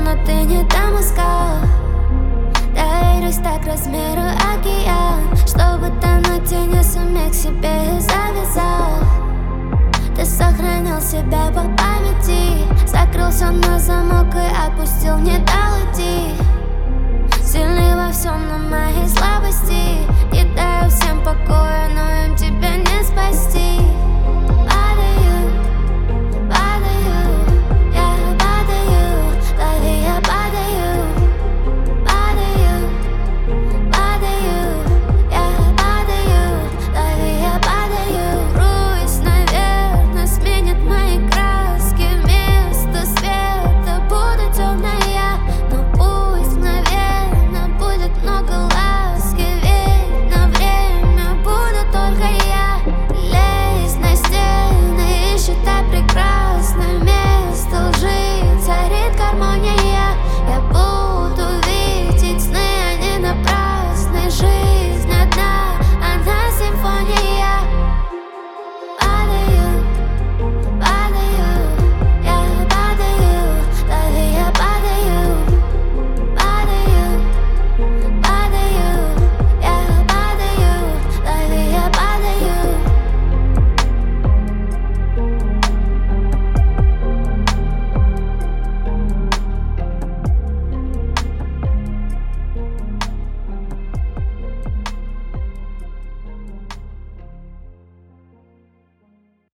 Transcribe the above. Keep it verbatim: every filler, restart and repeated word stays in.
но ты не там искал. Доверюсь так размеру океан, чтобы тонуть и не суметь к себе завязал. Ты сохранил себя по памяти, закрылся на замок и отпустил, не дал уйти. Сильный во всем, на моей слабости, не даю всем покоя, но им тебя не спасти.